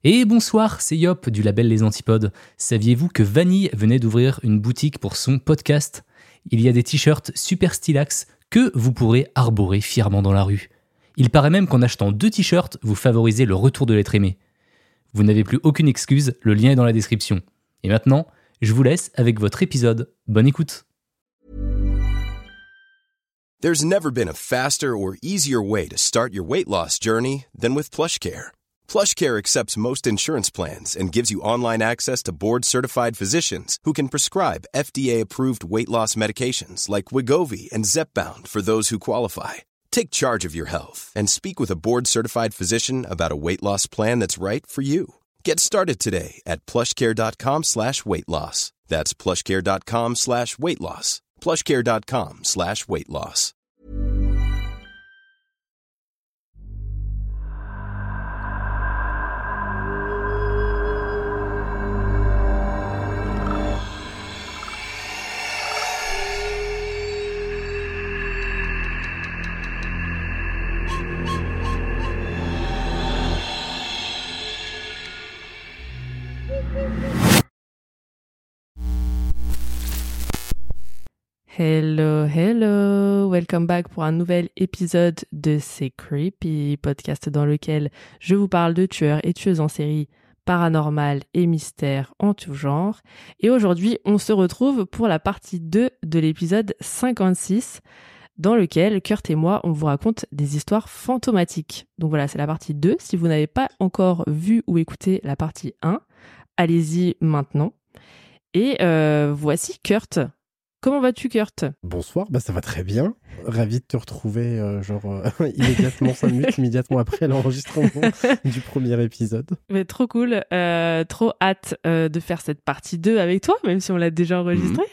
Et bonsoir, c'est Yop du label Les Antipodes. Saviez-vous que Vanille venait d'ouvrir une boutique pour son podcast ? Il y a des t-shirts super stylax que vous pourrez arborer fièrement dans la rue. Il paraît même qu'en achetant 2 t-shirts, vous favorisez le retour de l'être aimé. Vous n'avez plus aucune excuse, le lien est dans la description. Et maintenant, je vous laisse avec votre épisode. Bonne écoute. There's never been a faster or easier way to start your weight loss journey than with PlushCare. PlushCare accepts most insurance plans and gives you online access to board-certified physicians who can prescribe FDA-approved weight loss medications like Wegovy and Zepbound for those who qualify. Take charge of your health and speak with a board-certified physician about a weight loss plan that's right for you. Get started today at plushcare.com/weight loss. That's plushcare.com/weight loss. plushcare.com/weight loss. Hello, welcome back pour un nouvel épisode de C'est Creepy, podcast dans lequel je vous parle de tueurs et tueuses en série, paranormales et mystères en tout genre. Et aujourd'hui, on se retrouve pour la partie 2 de l'épisode 56, dans lequel Kurt et moi, on vous raconte des histoires fantomatiques. Donc voilà, c'est la partie 2. Si vous n'avez pas encore vu ou écouté la partie 1, allez-y maintenant. Et voici Kurt. Comment vas-tu, Kurt ? Bonsoir, ça va très bien. Ravi de te retrouver, immédiatement, 5 minutes, immédiatement après l'enregistrement du premier épisode. Mais trop cool, trop hâte de faire cette partie 2 avec toi, même si on l'a déjà enregistrée.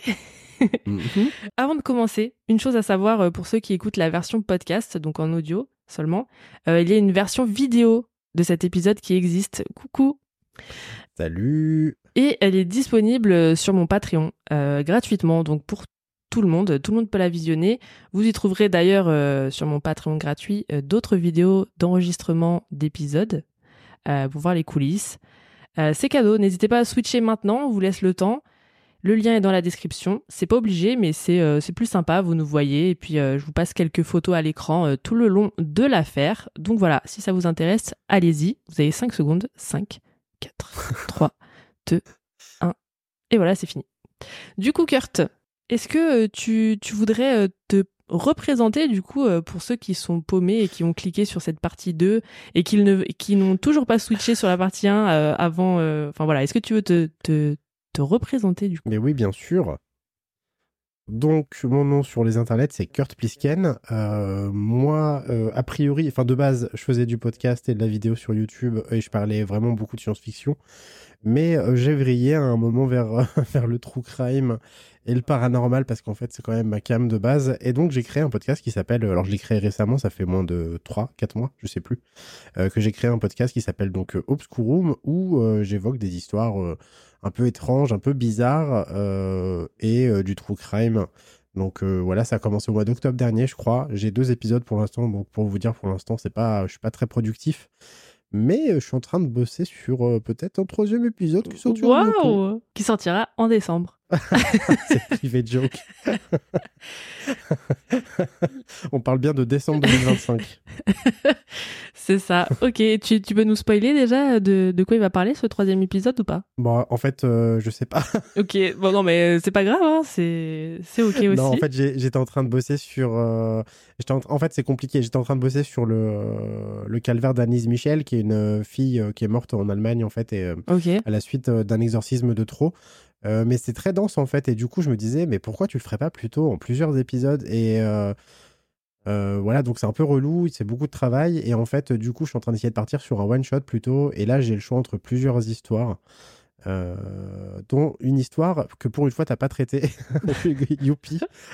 Avant de commencer, une chose à savoir pour ceux qui écoutent la version podcast, donc en audio seulement, il y a une version vidéo de cet épisode qui existe. Coucou. Salut. Et elle est disponible sur mon Patreon gratuitement, donc pour tout le monde peut la visionner. Vous y trouverez d'ailleurs sur mon Patreon gratuit d'autres vidéos d'enregistrement d'épisodes pour voir les coulisses. C'est cadeau, n'hésitez pas à switcher maintenant, on vous laisse le temps. Le lien est dans la description, c'est pas obligé mais c'est plus sympa, vous nous voyez et puis je vous passe quelques photos à l'écran tout le long de l'affaire. Donc voilà, si ça vous intéresse, allez-y, vous avez 5 secondes, 5, 4, 3, 2, 1, et voilà, c'est fini. Du coup, Kurt, est-ce que tu voudrais te représenter, du coup, pour ceux qui sont paumés et qui ont cliqué sur cette partie 2 et qui n'ont toujours pas switché sur la partie 1 avant... Enfin voilà, est-ce que tu veux te représenter, du coup ? Mais oui, bien sûr. Donc, mon nom sur les internets, c'est Kurt Plisken. Moi, a priori, enfin de base, je faisais du podcast et de la vidéo sur YouTube et je parlais vraiment beaucoup de science-fiction. Mais j'ai vrillé à un moment vers le true crime et le paranormal parce qu'en fait, c'est quand même ma came de base. Et donc, j'ai créé un podcast qui s'appelle... Alors, je l'ai créé récemment, ça fait moins de 3-4 mois, je sais plus, que j'ai créé un podcast qui s'appelle donc Obscurum où j'évoque des histoires... un peu étrange, un peu bizarre, et du true crime. Donc voilà, ça a commencé au mois d'octobre dernier, je crois. J'ai 2 épisodes pour l'instant, donc pour vous dire, pour l'instant, je suis pas très productif. Mais je suis en train de bosser sur peut-être un 3e épisode qui sortira bientôt. Qui sortira en décembre. C'est privé joke. On parle bien de décembre 2025. C'est ça. Ok, tu peux nous spoiler déjà de quoi il va parler ce 3e épisode ou pas ? Bon, en fait, je sais pas. Ok, bon non mais c'est pas grave, hein. C'est ok aussi. Non, en fait, j'étais en train de bosser sur... En fait, c'est compliqué. J'étais en train de bosser sur le calvaire d'Annelise Michel, qui est une fille qui est morte en Allemagne, en fait, et à la suite d'un exorcisme de trop. Mais c'est très dense, en fait, et du coup, je me disais, mais pourquoi tu le ferais pas plutôt en plusieurs épisodes ? Et voilà, donc c'est un peu relou, c'est beaucoup de travail, et en fait, du coup, je suis en train d'essayer de partir sur un one-shot plutôt, et là, j'ai le choix entre plusieurs histoires. Dont une histoire que pour une fois t'as pas traité. Youpi.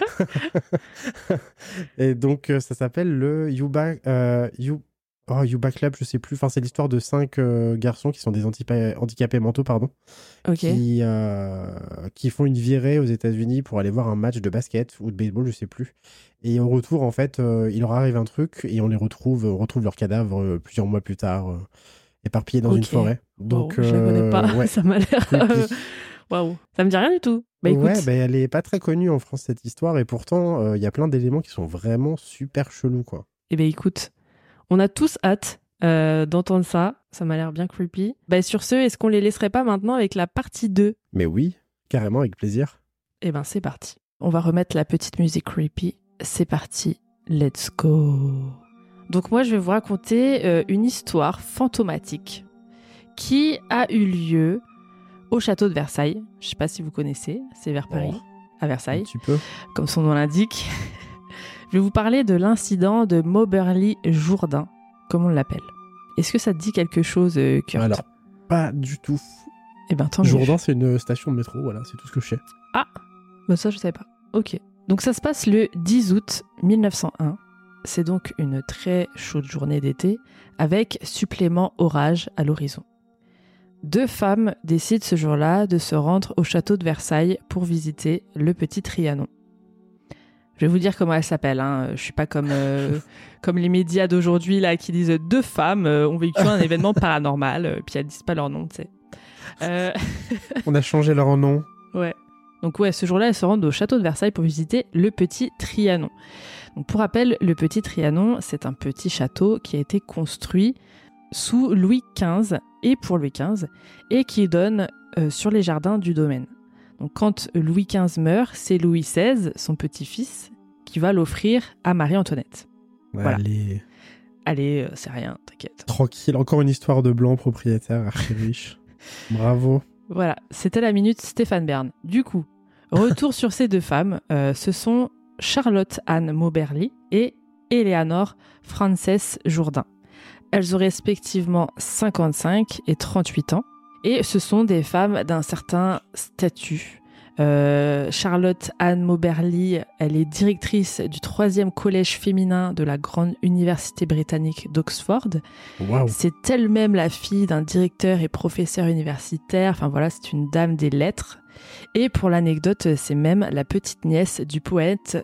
Et donc ça s'appelle le You Back Club, je sais plus, enfin c'est l'histoire de 5 garçons qui sont des handicapés mentaux, pardon, qui font une virée aux États-Unis pour aller voir un match de basket ou de baseball, je sais plus, et au retour en fait il leur arrive un truc et on retrouve leurs cadavres plusieurs mois plus tard. éparpillée dans une forêt. Donc, je la connais pas. Ouais. Ça m'a l'air... Waouh, ça me dit rien du tout. Bah écoute. Ouais, elle est pas très connue en France, cette histoire, et pourtant, il y a plein d'éléments qui sont vraiment super chelous, quoi. Eh ben écoute, on a tous hâte d'entendre ça. Ça m'a l'air bien creepy. Bah sur ce, est-ce qu'on les laisserait pas maintenant avec la partie 2 ? Mais oui, carrément, avec plaisir. Eh ben c'est parti. On va remettre la petite musique creepy. C'est parti, let's go. Donc moi je vais vous raconter une histoire fantomatique qui a eu lieu au château de Versailles. Je sais pas si vous connaissez, c'est vers Paris, à Versailles, Un petit peu. comme son nom l'indique. Je vais vous parler de l'incident de Moberly Jourdain, comme on l'appelle. Est-ce que ça te dit quelque chose, Kurt ? Alors, pas du tout. Eh ben tant mieux. Jourdain, c'est une station de métro, voilà, c'est tout ce que je sais. Ah, bah ça je savais pas. Ok. Donc ça se passe le 10 août 1901. C'est donc une très chaude journée d'été, avec supplément orage à l'horizon. 2 femmes décident ce jour-là de se rendre au château de Versailles pour visiter le petit Trianon. Je vais vous dire comment elles s'appellent. Je suis pas comme les médias d'aujourd'hui là qui disent 2 femmes ont vécu un événement paranormal, puis elles disent pas leur nom, tu sais. On a changé leur nom. Ouais. Donc ouais, ce jour-là, elles se rendent au château de Versailles pour visiter le petit Trianon. Donc pour rappel, le petit Trianon, c'est un petit château qui a été construit sous Louis XV et pour Louis XV et qui donne sur les jardins du domaine. Donc quand Louis XV meurt, c'est Louis XVI, son petit-fils, qui va l'offrir à Marie-Antoinette. Voilà. Allez, c'est rien, t'inquiète. Tranquille, encore une histoire de blanc propriétaire archi riche. Bravo. Voilà, c'était la minute Stéphane Bern. Du coup, retour sur ces 2 femmes, ce sont Charlotte Anne Moberly et Éléanore Frances Jourdain. Elles ont respectivement 55 et 38 ans, et ce sont des femmes d'un certain statut. Charlotte Anne Moberly, elle est directrice du 3e collège féminin de la grande université britannique d'Oxford. Wow. C'est elle-même la fille d'un directeur et professeur universitaire. Enfin voilà, c'est une dame des lettres. Et pour l'anecdote, c'est même la petite nièce du poète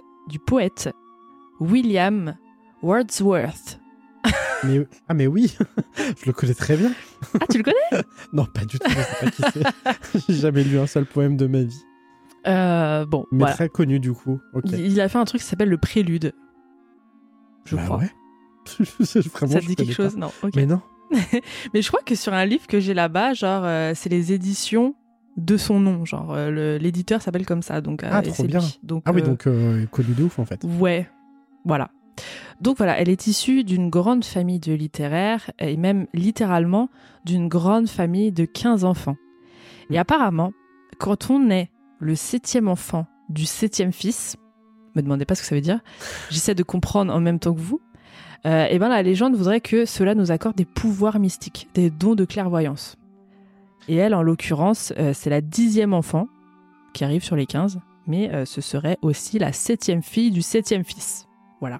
William Wordsworth. Mais oui, je le connais très bien. Ah, tu le connais ? Non, pas du tout, je sais pas qui c'est. J'ai jamais lu un seul poème de ma vie. Bon, mais voilà. très connu du coup. Okay. Il a fait un truc qui s'appelle le Prélude. Je crois. Ouais. Ça te dit quelque chose ? Non. Okay. Mais non. Mais je crois que sur un livre que j'ai là-bas, genre, c'est les éditions de son nom. Genre, l'éditeur s'appelle comme ça. Donc, trop bien. Donc, oui, donc connu de ouf en fait. Ouais, voilà. Donc voilà, elle est issue d'une grande famille de littéraires et même littéralement d'une grande famille de 15 enfants. Et apparemment, quand on est le 7e enfant du 7e fils, me demandez pas ce que ça veut dire, j'essaie de comprendre en même temps que vous, et ben la légende voudrait que cela nous accorde des pouvoirs mystiques, des dons de clairvoyance. Et elle, en l'occurrence, c'est la 10e enfant qui arrive sur les 15, mais ce serait aussi la 7e fille du 7e fils. Voilà.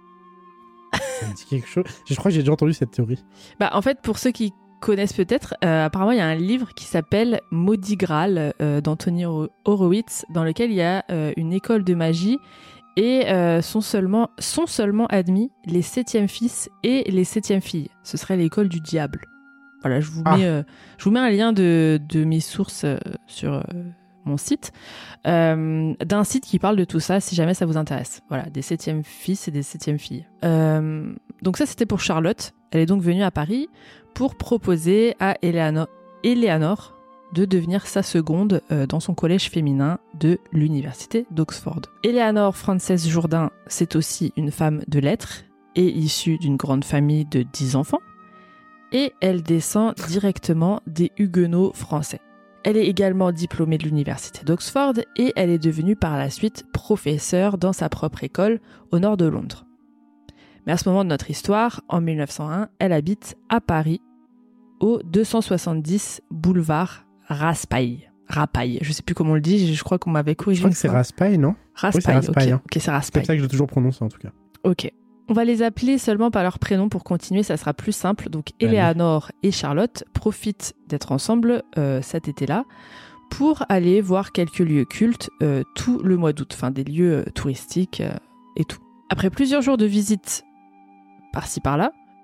Ça me dit quelque chose. Je crois que j'ai déjà entendu cette théorie. Bah, en fait, pour ceux qui connaissent peut-être, apparemment, il y a un livre qui s'appelle Maudit Graal d'Anthony Horowitz, dans lequel il y a une école de magie et sont seulement admis les 7e fils et les 7e filles. Ce serait l'école du diable. Voilà, je vous mets un lien de mes sources sur mon site, d'un site qui parle de tout ça, si jamais ça vous intéresse. Voilà, des 7e fils et des 7e filles. Donc ça, c'était pour Charlotte. Elle est donc venue à Paris pour proposer à Éléanore de devenir sa seconde dans son collège féminin de l'université d'Oxford. Éléanore Frances Jourdain, c'est aussi une femme de lettres et issue d'une grande famille de 10 enfants. Et elle descend directement des Huguenots français. Elle est également diplômée de l'université d'Oxford et elle est devenue par la suite professeure dans sa propre école au nord de Londres. Mais à ce moment de notre histoire, en 1901, elle habite à Paris, au 270 boulevard Raspail. Je sais plus comment on le dit, je crois qu'on m'avait corrigé. Je crois que c'est Raspail, non ? Raspail, oui, c'est Raspail. Ok, c'est Raspail. C'est ça que j'ai toujours prononcé en tout cas. Ok. On va les appeler seulement par leur prénom pour continuer, ça sera plus simple. Donc Éléanore et Charlotte profitent d'être ensemble cet été-là pour aller voir quelques lieux cultes tout le mois d'août, enfin des lieux touristiques et tout. Après plusieurs jours de visite par-ci par-là,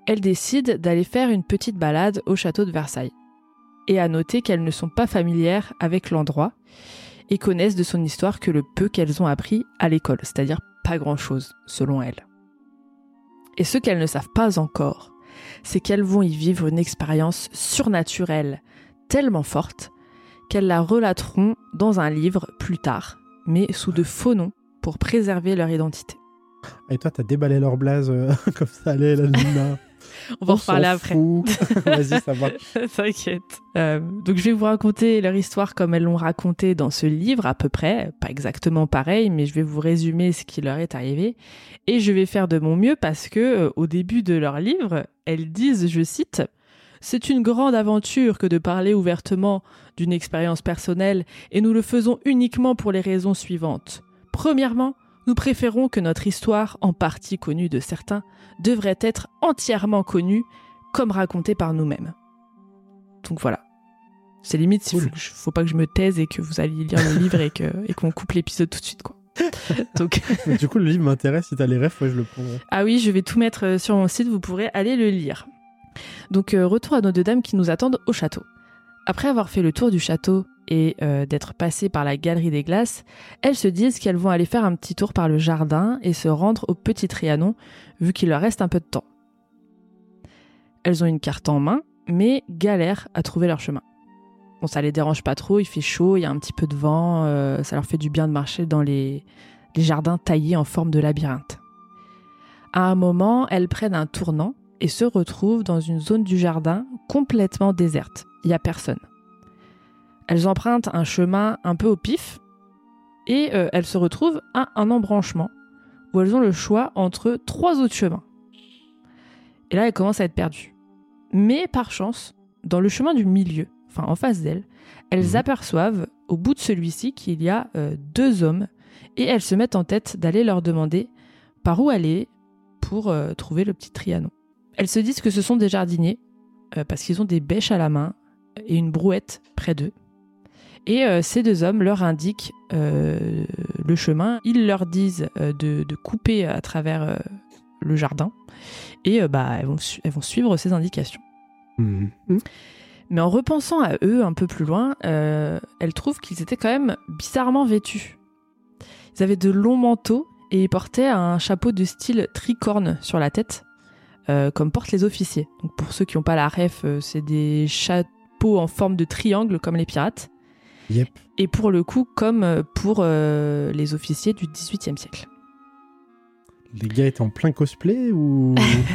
elles décident d'aller faire une petite balade au château de Versailles. Et à noter qu'elles ne sont pas familières avec l'endroit et connaissent de son histoire que le peu qu'elles ont appris à l'école, c'est-à-dire pas grand-chose, selon elles. Et ce qu'elles ne savent pas encore, c'est qu'elles vont y vivre une expérience surnaturelle tellement forte qu'elles la relateront dans un livre plus tard, mais sous de faux noms pour préserver leur identité. Et toi, t'as déballé leur blaze comme ça, allez, la Luna. On va en reparler après. Vas-y, ça va. T'inquiète. Donc je vais vous raconter leur histoire comme elles l'ont racontée dans ce livre, à peu près, pas exactement pareil, mais je vais vous résumer ce qui leur est arrivé. Et je vais faire de mon mieux parce que au début de leur livre, elles disent, je cite, « C'est une grande aventure que de parler ouvertement d'une expérience personnelle et nous le faisons uniquement pour les raisons suivantes. Premièrement, nous préférons que notre histoire, en partie connue de certains, devrait être entièrement connue, comme racontée par nous-mêmes. » Donc voilà. C'est limite, il faut pas que je me taise et que vous alliez lire le livre et qu'on coupe l'épisode tout de suite, quoi. Donc... Du coup, le livre m'intéresse. Si t'as les refs, moi, je le prendrai. Ah oui, je vais tout mettre sur mon site, vous pourrez aller le lire. Donc, retour à nos deux dames qui nous attendent au château. Après avoir fait le tour du château et d'être passées par la galerie des glaces, elles se disent qu'elles vont aller faire un petit tour par le jardin et se rendre au Petit Trianon, vu qu'il leur reste un peu de temps. Elles ont une carte en main, mais galèrent à trouver leur chemin. Bon, ça les dérange pas trop, il fait chaud, il y a un petit peu de vent, ça leur fait du bien de marcher dans les jardins taillés en forme de labyrinthe. À un moment, elles prennent un tournant et se retrouvent dans une zone du jardin complètement déserte. Il n'y a personne. Elles empruntent un chemin un peu au pif et elles se retrouvent à un embranchement où elles ont le choix entre 3 autres chemins. Et là, elles commencent à être perdues. Mais par chance, dans le chemin du milieu, enfin en face d'elles, elles aperçoivent au bout de celui-ci qu'il y a 2 hommes et elles se mettent en tête d'aller leur demander par où aller pour trouver le Petit Trianon. Elles se disent que ce sont des jardiniers parce qu'ils ont des bêches à la main et une brouette près d'eux. Et ces 2 hommes leur indiquent le chemin. Ils leur disent de couper à travers le jardin et elles vont suivre ces indications. Mais en repensant à eux un peu plus loin, elles trouvent qu'ils étaient quand même bizarrement vêtus. Ils avaient de longs manteaux et ils portaient un chapeau de style tricorne sur la tête, comme portent les officiers. Donc pour ceux qui n'ont pas la ref, c'est des chapeaux en forme de triangle comme les pirates. Yep. Et pour le coup, comme pour les officiers du XVIIIe siècle. Les gars étaient en plein cosplay ou...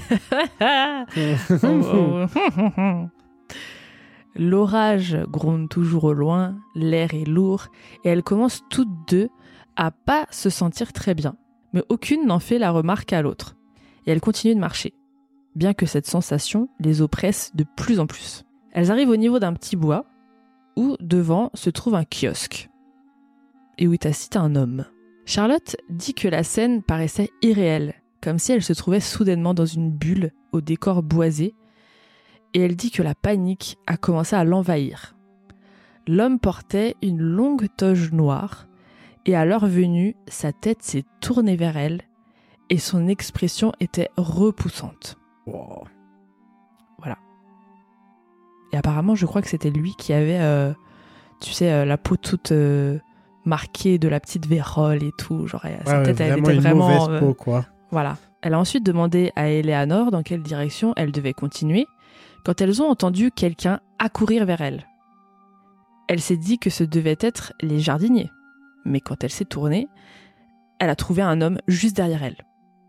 L'orage gronde toujours au loin, l'air est lourd, et elles commencent toutes 2 à pas se sentir très bien. Mais aucune n'en fait la remarque à l'autre. Et elles continuent de marcher, bien que cette sensation les oppresse de plus en plus. Elles arrivent au niveau d'un petit bois, où devant se trouve un kiosque, et où est assis un homme. Charlotte dit que la scène paraissait irréelle, comme si elle se trouvait soudainement dans une bulle au décor boisé, et elle dit que la panique a commencé à l'envahir. L'homme portait une longue toge noire, et à l'heure venue, sa tête s'est tournée vers elle, et son expression était repoussante. Wow. Voilà. Et apparemment, je crois que c'était lui qui avait, la peau toute marquée de la petite vérole et tout. Genre, sa tête, elle était vraiment... une mauvaise peau, quoi. Voilà. Elle a ensuite demandé à Éléanore dans quelle direction elle devait continuer, quand elles ont entendu quelqu'un accourir vers elle. Elle s'est dit que ce devait être les jardiniers. Mais quand elle s'est tournée, elle a trouvé un homme juste derrière elle.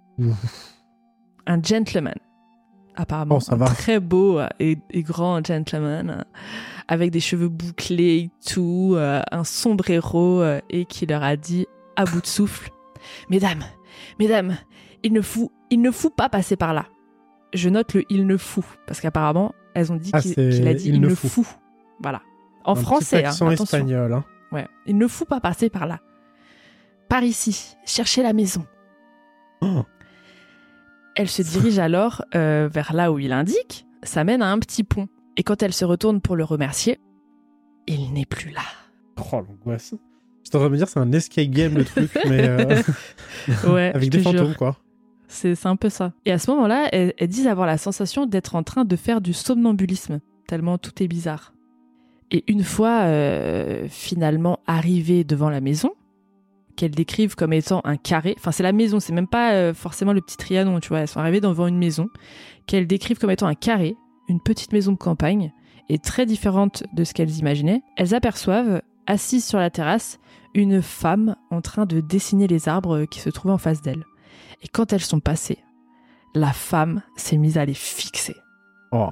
Un gentleman. Apparemment, très beau et grand gentleman, avec des cheveux bouclés et tout, un sombrero, et qui leur a dit à bout de souffle « Mesdames, il ne faut pas passer par là. » Je note le « il ne faut » parce qu'apparemment, elles ont dit qu'il a dit « il ne faut ». Voilà. En français, accent attention. Espagnol, hein. Ouais. Il ne faut pas passer par là. Par ici, cherchez la maison. Oh. Elle se dirige alors vers là où il indique. Ça mène à un petit pont. Et quand elle se retourne pour le remercier, il n'est plus là. Oh, l'angoisse. J'étais en train de me dire, c'est un escape game, le truc, mais ouais, avec des fantômes, quoi. C'est un peu ça. Et à ce moment-là, elles disent avoir la sensation d'être en train de faire du somnambulisme, tellement tout est bizarre. Et une fois finalement arrivées devant la maison, qu'elles décrivent comme étant un carré, enfin c'est la maison, c'est même pas forcément le petit Trianon, tu vois, elles sont arrivées devant une maison, qu'elles décrivent comme étant un carré, une petite maison de campagne, et très différente de ce qu'elles imaginaient, elles aperçoivent, assise sur la terrasse, une femme en train de dessiner les arbres qui se trouvaient en face d'elle. Et quand elles sont passées, la femme s'est mise à les fixer. Oh.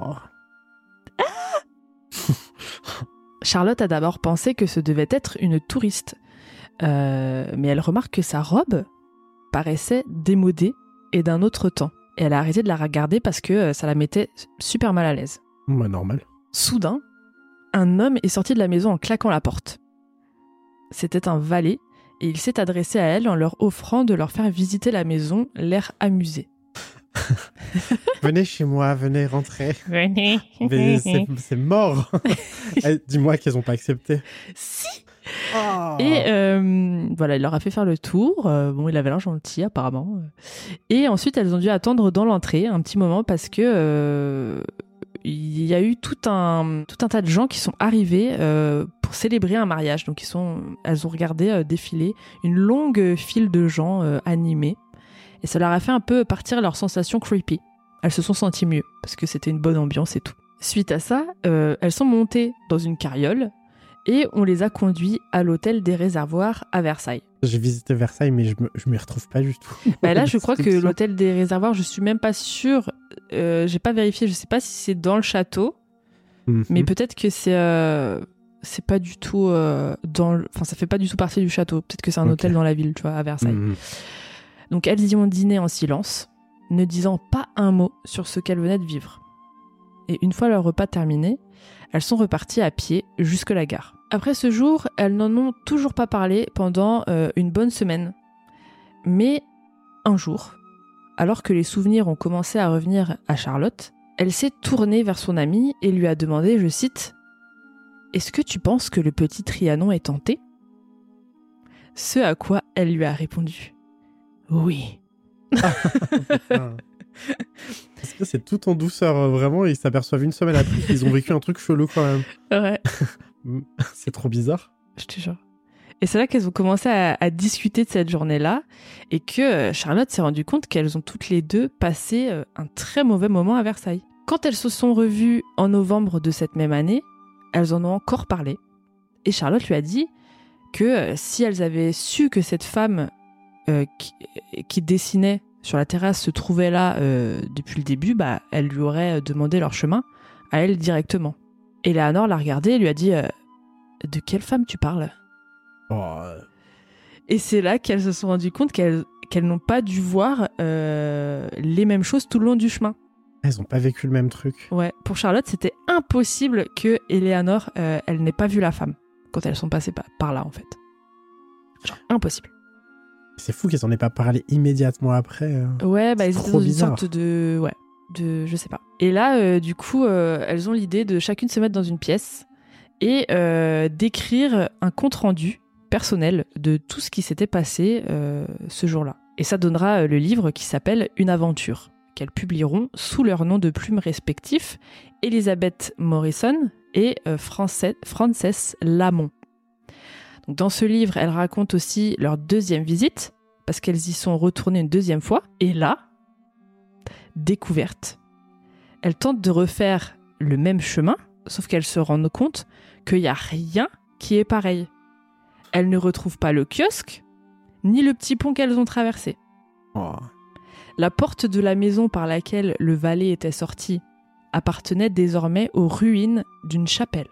Charlotte a d'abord pensé que ce devait être une touriste, mais elle remarque que sa robe paraissait démodée et d'un autre temps. Et elle a arrêté de la regarder parce que ça la mettait super mal à l'aise. Bah, normal. Soudain, un homme est sorti de la maison en claquant la porte. C'était un valet et il s'est adressé à elles en leur offrant de leur faire visiter la maison, l'air amusé. Venez chez moi, venez rentrer. Venez. Mais c'est mort. Dis-moi qu'elles n'ont pas accepté. Si. Oh. Et voilà, il leur a fait faire le tour. Bon, il avait l'air gentil apparemment. Et ensuite, elles ont dû attendre dans l'entrée un petit moment parce que il y a eu tout un tas de gens qui sont arrivés pour célébrer un mariage. Donc elles ont regardé défiler une longue file de gens animés. Et ça leur a fait un peu partir leur sensation creepy. Elles se sont senties mieux, parce que c'était une bonne ambiance et tout. Suite à ça, elles sont montées dans une carriole, et on les a conduits à l'hôtel des Réservoirs à Versailles. J'ai visité Versailles, mais je m'y retrouve pas du tout. Bah là, je crois que l'hôtel des Réservoirs, je suis même pas sûre, j'ai pas vérifié, je sais pas si c'est dans le château, mais peut-être que c'est pas du tout enfin ça fait pas du tout partie du château. Peut-être que c'est un hôtel dans la ville, tu vois, à Versailles. Donc elles y ont dîné en silence, ne disant pas un mot sur ce qu'elles venaient de vivre. Et une fois leur repas terminé, elles sont reparties à pied jusque la gare. Après ce jour, elles n'en ont toujours pas parlé pendant une bonne semaine. Mais un jour, alors que les souvenirs ont commencé à revenir à Charlotte, elle s'est tournée vers son amie et lui a demandé, je cite, « Est-ce que tu penses que le petit Trianon est tenté ?» Ce à quoi elle lui a répondu, « Oui. » Parce que c'est tout en douceur, vraiment, ils s'aperçoivent une semaine après qu'ils ont vécu un truc chelou quand même. Ouais. C'est trop bizarre. Je te jure. Et c'est là qu'elles ont commencé à discuter de cette journée-là et que Charlotte s'est rendue compte qu'elles ont toutes les deux passé un très mauvais moment à Versailles. Quand elles se sont revues en novembre de cette même année, elles en ont encore parlé. Et Charlotte lui a dit que si elles avaient su que cette femme qui dessinait sur la terrasse se trouvait là depuis le début, bah, elle lui aurait demandé leur chemin à elle directement. Eleanor l'a regardée et lui a dit de quelle femme tu parles ? Et c'est là qu'elles se sont rendues compte qu'elles n'ont pas dû voir les mêmes choses tout le long du chemin. Elles n'ont pas vécu le même truc. Ouais, pour Charlotte, c'était impossible que Eleanor, elle n'ait pas vu la femme quand elles sont passées par là, en fait. Genre, impossible. C'est fou qu'elles n'en aient pas parlé immédiatement après. Ouais, bah ils étaient dans une bizarre. sorte de... Ouais, je sais pas. Et là, du coup, elles ont l'idée de chacune se mettre dans une pièce et d'écrire un compte-rendu personnel de tout ce qui s'était passé ce jour-là. Et ça donnera le livre qui s'appelle « Une aventure », qu'elles publieront sous leurs noms de plumes respectifs, Elizabeth Morrison et Frances Lamont. Donc dans ce livre, elles racontent aussi leur deuxième visite, parce qu'elles y sont retournées une deuxième fois. Et là, découverte, elles tentent de refaire le même chemin, sauf qu'elles se rendent compte qu'il n'y a rien qui est pareil. Elles ne retrouvent pas le kiosque, ni le petit pont qu'elles ont traversé. Oh. La porte de la maison par laquelle le valet était sorti appartenait désormais aux ruines d'une chapelle.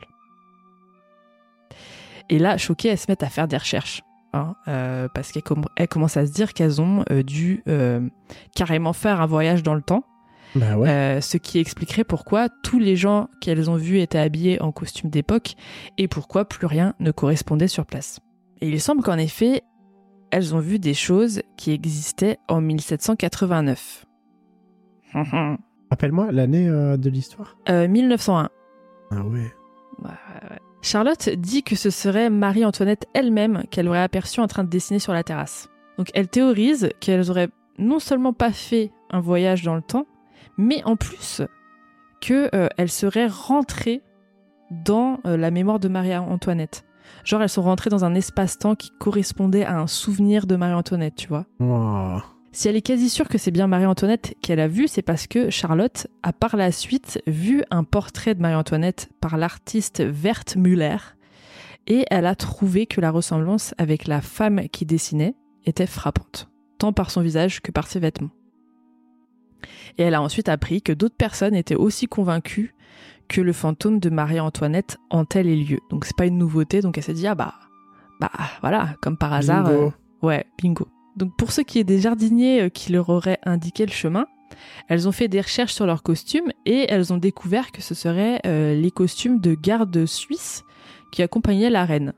Et là, choquées, elles se mettent à faire des recherches. Parce qu'elles commencent à se dire qu'elles ont dû carrément faire un voyage dans le temps. Bah ouais. Ce qui expliquerait pourquoi tous les gens qu'elles ont vus étaient habillés en costume d'époque et pourquoi plus rien ne correspondait sur place. Et il semble qu'en effet, elles ont vu des choses qui existaient en 1789. Rappelle-moi l'année de l'histoire. 1901. Ah ouais. Ouais. Charlotte dit que ce serait Marie-Antoinette elle-même qu'elle aurait aperçue en train de dessiner sur la terrasse. Donc elle théorise qu'elles auraient non seulement pas fait un voyage dans le temps, mais en plus qu'elles seraient rentrées dans la mémoire de Marie-Antoinette. Genre, elles sont rentrées dans un espace-temps qui correspondait à un souvenir de Marie-Antoinette, tu vois. Wow. Si elle est quasi sûre que c'est bien Marie-Antoinette qu'elle a vu, c'est parce que Charlotte a par la suite vu un portrait de Marie-Antoinette par l'artiste Wertmüller et elle a trouvé que la ressemblance avec la femme qui dessinait était frappante, tant par son visage que par ses vêtements. Et elle a ensuite appris que d'autres personnes étaient aussi convaincues que le fantôme de Marie-Antoinette hantait les lieux. Donc c'est pas une nouveauté, donc elle s'est dit voilà, comme par hasard. Bingo. Bingo. Donc pour ce qui est des jardiniers qui leur auraient indiqué le chemin, elles ont fait des recherches sur leurs costumes et elles ont découvert que ce seraient les costumes de garde suisse qui accompagnaient la reine.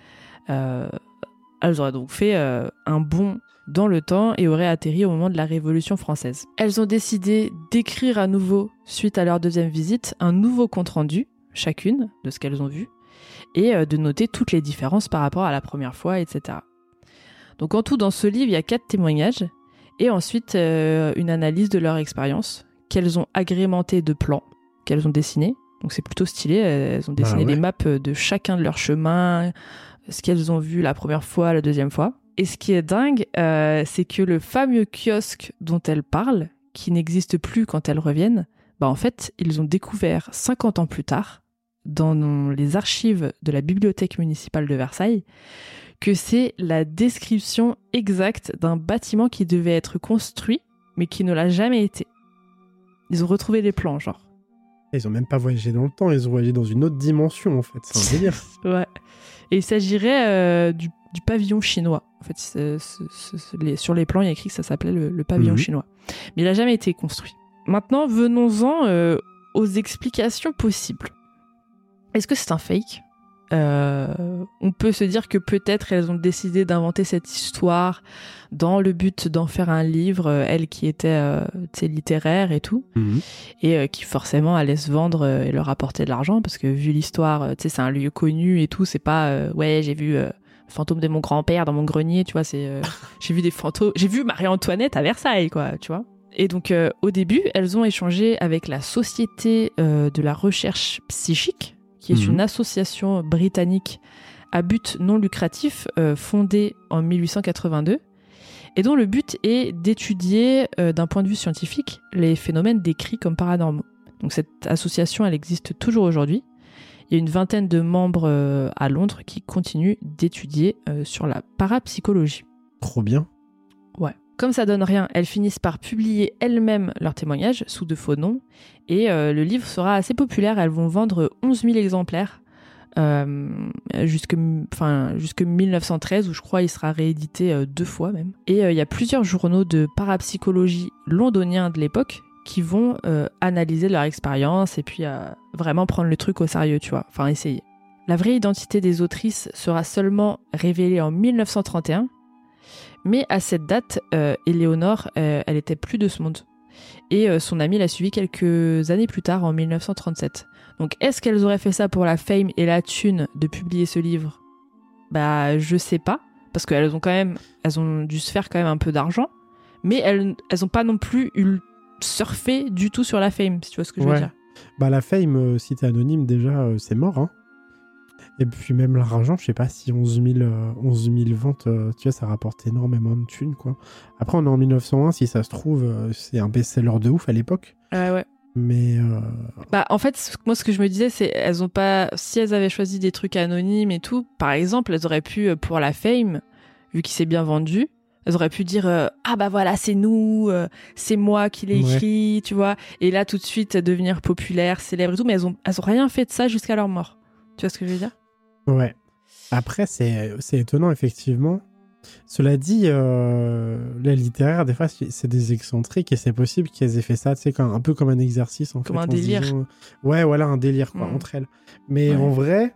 Elles auraient donc fait un bond dans le temps et auraient atterri au moment de la Révolution française. Elles ont décidé d'écrire à nouveau, suite à leur deuxième visite, un nouveau compte-rendu, chacune, de ce qu'elles ont vu, et de noter toutes les différences par rapport à la première fois, etc. Donc en tout, dans ce livre, il y a 4 témoignages, et ensuite une analyse de leur expérience, qu'elles ont agrémenté de plans, qu'elles ont dessinés. Donc c'est plutôt stylé, elles ont dessiné des maps de chacun de leurs chemins, ce qu'elles ont vu la première fois, la deuxième fois. Et ce qui est dingue, c'est que le fameux kiosque dont elles parlent, qui n'existe plus quand elles reviennent, en fait, ils ont découvert 50 ans plus tard, dans les archives de la bibliothèque municipale de Versailles, que c'est la description exacte d'un bâtiment qui devait être construit, mais qui ne l'a jamais été. Ils ont retrouvé les plans, genre. Ils ont même pas voyagé dans le temps, ils ont voyagé dans une autre dimension, en fait. C'est un délire. Ouais. Et il s'agirait du pavillon chinois. En fait, sur les plans, il y a écrit que ça s'appelait le pavillon chinois. Mais il n'a jamais été construit. Maintenant, venons-en aux explications possibles. Est-ce que c'est un fake ? On peut se dire que peut-être elles ont décidé d'inventer cette histoire dans le but d'en faire un livre, elles qui étaient littéraires et tout, et qui forcément allaient se vendre et leur apporter de l'argent, parce que vu l'histoire, c'est un lieu connu et tout, c'est pas j'ai vu le fantôme de mon grand-père dans mon grenier, tu vois, j'ai vu des fantômes, j'ai vu Marie-Antoinette à Versailles, quoi, tu vois. Et donc au début, elles ont échangé avec la Société de la recherche psychique, qui est une association britannique à but non lucratif fondée en 1882 et dont le but est d'étudier d'un point de vue scientifique les phénomènes décrits comme paranormaux. Donc cette association, elle existe toujours aujourd'hui. Il y a une vingtaine de membres à Londres qui continuent d'étudier sur la parapsychologie. Trop bien. Ouais. Comme ça donne rien, elles finissent par publier elles-mêmes leurs témoignages sous de faux noms et le livre sera assez populaire. Elles vont vendre 11 000 exemplaires jusque 1913 où je crois il sera réédité 2 fois même. Et il y a plusieurs journaux de parapsychologie londoniens de l'époque qui vont analyser leur expérience et puis vraiment prendre le truc au sérieux, tu vois, enfin essayer. La vraie identité des autrices sera seulement révélée en 1931. Mais à cette date, Éléonore, elle était plus de ce monde. Et son amie l'a suivie quelques années plus tard, en 1937. Donc, est-ce qu'elles auraient fait ça pour la fame et la thune de publier ce livre ? Je sais pas. Parce qu'elles ont dû se faire quand même un peu d'argent. Mais elles ont pas non plus surfé du tout sur la fame, si tu vois ce que je veux dire. La fame, si t'es anonyme, déjà, c'est mort, hein. Et puis même l'argent, je sais pas si 11 000 ventes, tu vois, ça rapporte énormément de thunes, quoi. Après, on est en 1901, si ça se trouve, c'est un best-seller de ouf à l'époque. Ouais. Mais... en fait, moi, ce que je me disais, c'est elles ont pas... Si elles avaient choisi des trucs anonymes et tout, par exemple, elles auraient pu, pour la fame, vu qu'il s'est bien vendu, elles auraient pu dire voilà, c'est nous, c'est moi qui l'ai écrit, tu vois. Et là, tout de suite, devenir populaire, célèbre et tout. Mais elles ont rien fait de ça jusqu'à leur mort. Tu vois ce que je veux dire ? Ouais. Après, c'est étonnant, effectivement. Cela dit, les littéraires, des fois, c'est des excentriques et c'est possible qu'elles aient fait ça, tu sais, un peu comme un exercice, en fait. Comme un délire. Ouais, voilà, un délire, quoi, entre elles. Mais en vrai,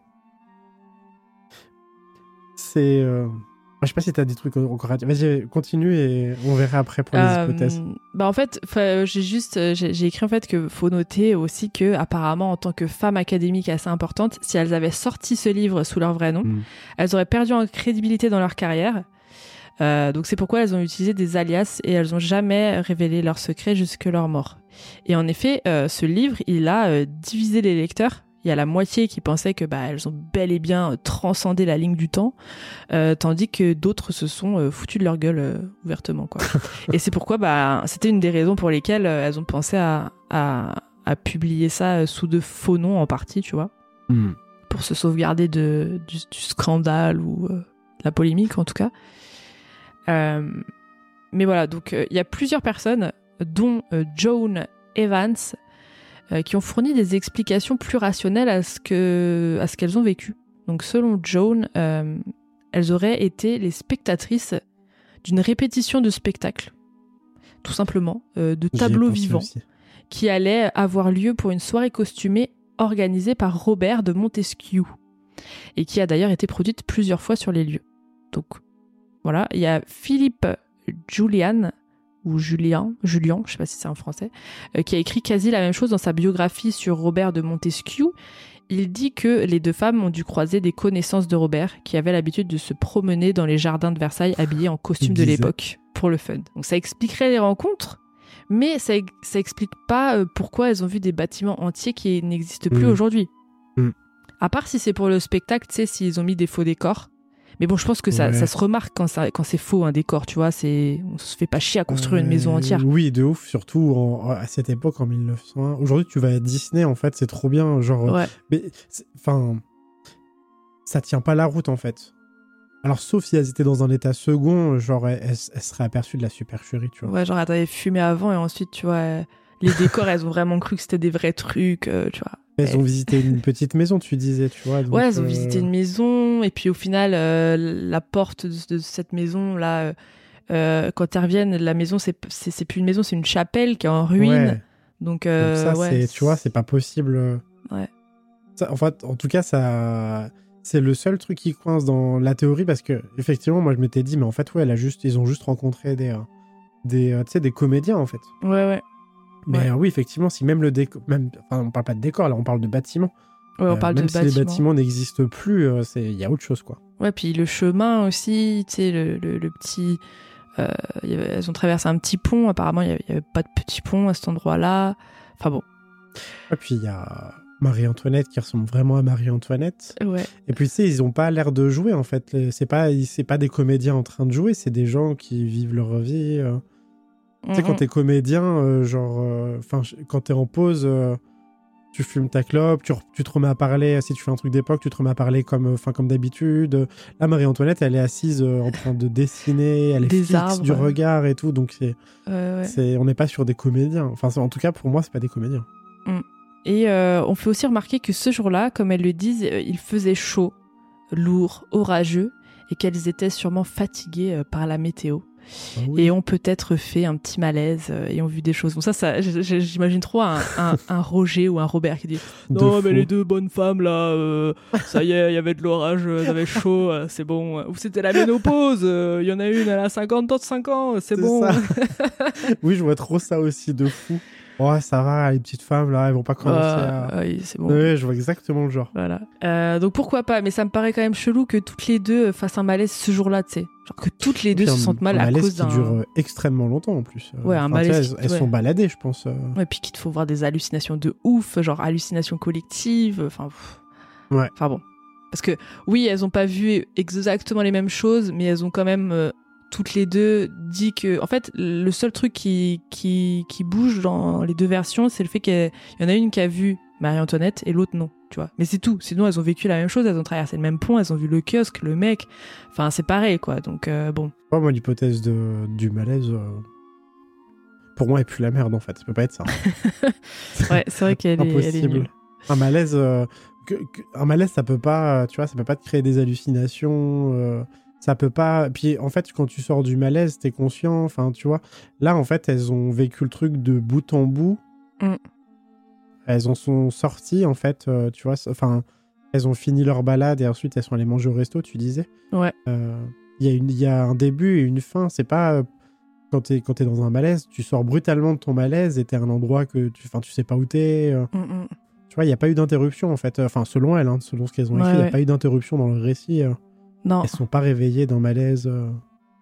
c'est... Je sais pas si t'as des trucs encore à dire. Vas-y, continue et on verra après pour les hypothèses. En fait, j'ai écrit en fait que faut noter aussi que apparemment en tant que femme académique assez importante, si elles avaient sorti ce livre sous leur vrai nom, elles auraient perdu en crédibilité dans leur carrière. Donc c'est pourquoi elles ont utilisé des alias et elles n'ont jamais révélé leurs secrets jusque leur mort. Et en effet, ce livre, il a divisé les lecteurs. Il y a la moitié qui pensaient que elles ont bel et bien transcendé la ligne du temps, tandis que d'autres se sont foutus de leur gueule ouvertement, quoi. Et c'est pourquoi c'était une des raisons pour lesquelles elles ont pensé à publier ça sous de faux noms en partie, tu vois, pour se sauvegarder du scandale ou de la polémique en tout cas. Mais voilà, donc il y a plusieurs personnes, dont Joan Evans, qui ont fourni des explications plus rationnelles à ce qu'elles ont vécu. Donc selon Joan, elles auraient été les spectatrices d'une répétition de spectacle, tout simplement, de tableaux vivants, qui allait avoir lieu pour une soirée costumée organisée par Robert de Montesquieu, et qui a d'ailleurs été produite plusieurs fois sur les lieux. Donc voilà, il y a Philippe Julian, ou Julien, je sais pas si c'est en français, qui a écrit quasi la même chose dans sa biographie sur Robert de Montesquieu. Il dit que les deux femmes ont dû croiser des connaissances de Robert, qui avaient l'habitude de se promener dans les jardins de Versailles habillés en costume de l'époque, pour le fun. Donc ça expliquerait les rencontres, mais ça explique pas pourquoi elles ont vu des bâtiments entiers qui n'existent plus aujourd'hui. À part si c'est pour le spectacle, tu sais, s'ils ont mis des faux décors. Mais bon, je pense que ça se remarque quand c'est faux un décor, tu vois. On se fait pas chier à construire une maison entière. Oui, de ouf, surtout à cette époque, en 1901. Aujourd'hui, tu vas à Disney, en fait, c'est trop bien. Genre, mais, ça tient pas la route, en fait. Alors, sauf si elles étaient dans un état second, genre, elles seraient aperçues de la supercherie, tu vois. Ouais, genre, elles avaient fumé avant et ensuite, tu vois, les décors, elles ont vraiment cru que c'était des vrais trucs, tu vois. Elles ont visité une petite maison, tu disais, tu vois. Donc, ouais, elles ont visité une maison, et puis au final, la porte de cette maison-là, quand elles reviennent, la maison, c'est plus une maison, c'est une chapelle qui est en ruine. Ouais. Donc ça, tu vois, c'est pas possible. Ouais. Ça, en fait, en tout cas, ça, c'est le seul truc qui coince dans la théorie, parce que, effectivement, moi, je m'étais dit, mais en fait, ouais, ils ont juste rencontré des comédiens, en fait. Ouais. Mais oui, effectivement, si même le décor... on parle pas de décor, là, on parle de bâtiments. Ouais, on parle de bâtiments. Même si les bâtiments n'existent plus, il y a autre chose, quoi. Ouais, puis le chemin aussi, tu sais, le petit... elles ont traversé un petit pont, apparemment, il n'y avait pas de petit pont à cet endroit-là. Enfin bon. Et puis, il y a Marie-Antoinette qui ressemble vraiment à Marie-Antoinette. Ouais. Et puis, tu sais, ils n'ont pas l'air de jouer, en fait. C'est pas des comédiens en train de jouer, c'est des gens qui vivent leur vie... Tu sais, quand t'es comédien, quand t'es en pause, tu fumes ta clope, tu te remets à parler. Si tu fais un truc d'époque, tu te remets à parler comme d'habitude. Là, Marie-Antoinette, elle est assise en train de dessiner, elle est des fixe arbres, du regard et tout. Donc, ouais. On n'est pas sur des comédiens. Enfin, en tout cas, pour moi, c'est pas des comédiens. Et on fait aussi remarquer que ce jour-là, comme elles le disent, il faisait chaud, lourd, orageux, et qu'elles étaient sûrement fatiguées par la météo. Ah oui. Et ont peut-être fait un petit malaise et ont vu des choses. Bon, ça j'imagine trop un Roger ou un Robert qui dit non, mais les deux bonnes femmes là, ça y est, il y avait de l'orage, elles avaient chaud, c'est bon. Ou c'était la ménopause, il y en a une, elle a 50 ans, c'est bon. Ça. Oui, je vois trop ça aussi, de fou. Oh, ça va, les petites femmes, là, elles vont pas commencer à... Oui, c'est bon. Ouais, je vois exactement le genre. Voilà. Donc pourquoi pas, mais ça me paraît quand même chelou que toutes les deux fassent un malaise ce jour-là, tu sais. Genre que toutes les deux se sentent mal à cause d'un... malaise qui dure extrêmement longtemps, en plus. Ouais, un malaise... Elles sont baladées, je pense. Ouais, puis qu'il te faut voir des hallucinations de ouf, genre hallucinations collectives, enfin... Ouais. Enfin bon. Parce que, oui, elles ont pas vu exactement les mêmes choses, mais elles ont quand même... toutes les deux dit que, en fait, le seul truc qui bouge dans les deux versions, c'est le fait qu'il y en a une qui a vu Marie-Antoinette et l'autre non, tu vois. Mais c'est tout. Sinon, elles ont vécu la même chose, elles ont traversé le même pont, elles ont vu le kiosque, le mec. Enfin, c'est pareil, quoi. Donc, bon. Moi, l'hypothèse du malaise, pour moi, est plus la merde, en fait. Ça peut pas être ça. Ouais, c'est vrai qu'elle est nulle. Un malaise, ça peut pas, tu vois, ça peut pas te créer des hallucinations. Ça peut pas... Puis, en fait, quand tu sors du malaise, t'es conscient. Enfin, tu vois. Là, en fait, elles ont vécu le truc de bout en bout. Elles en sont sorties, en fait, tu vois. Enfin, elles ont fini leur balade et ensuite, elles sont allées manger au resto, tu disais. Ouais. Il y a un début et une fin. C'est pas... Quand t'es dans un malaise, tu sors brutalement de ton malaise et t'es à un endroit que tu sais pas où t'es. Tu vois, il n'y a pas eu d'interruption, en fait. Enfin, selon elles, hein, selon ce qu'elles ont écrit, il n'y a pas eu d'interruption dans le récit. Non. Elles sont pas réveillées d'un malaise.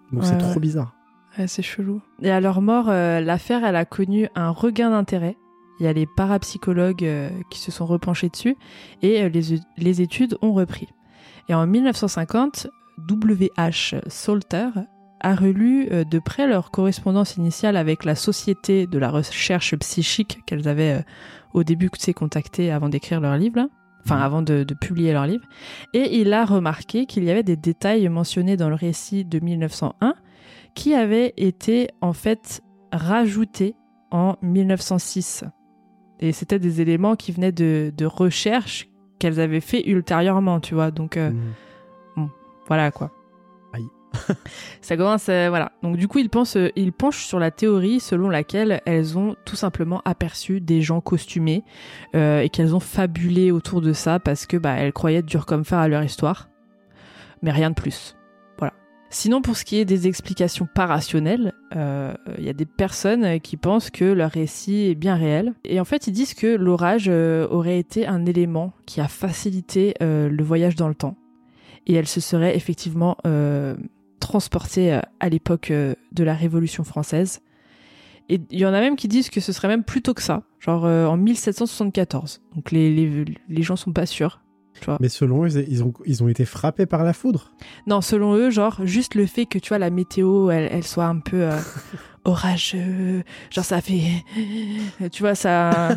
Donc c'est trop bizarre. Ouais, c'est chelou. Et à leur mort, l'affaire, elle a connu un regain d'intérêt. Il y a les parapsychologues qui se sont repenchés dessus et les études ont repris. Et en 1950, W.H. Salter a relu de près leur correspondance initiale avec la Société de la recherche psychique qu'elles avaient au début contactée avant d'écrire leur livre, là. Enfin avant de publier leur livre. Et il a remarqué qu'il y avait des détails mentionnés dans le récit de 1901 qui avaient été en fait rajoutés en 1906. Et c'était des éléments qui venaient de recherches qu'elles avaient fait ultérieurement, tu vois. Donc, bon, voilà quoi. Aïe. Ça commence, voilà. Donc du coup, ils penchent sur la théorie selon laquelle elles ont tout simplement aperçu des gens costumés et qu'elles ont fabulé autour de ça parce que elles croyaient dur comme fer à leur histoire. Mais rien de plus. Sinon, pour ce qui est des explications pas rationnelles, y a des personnes qui pensent que leur récit est bien réel. Et en fait, ils disent que l'orage aurait été un élément qui a facilité le voyage dans le temps. Et elle se serait effectivement transportée à l'époque de la Révolution française. Et il y en a même qui disent que ce serait même plus tôt que ça, genre en 1774. Donc les gens sont pas sûrs. Tu vois. Mais selon eux, ils ont été frappés par la foudre. Non, selon eux, genre, juste le fait que, tu vois, la météo, elle soit un peu orageux, genre, ça fait... Tu vois, ça...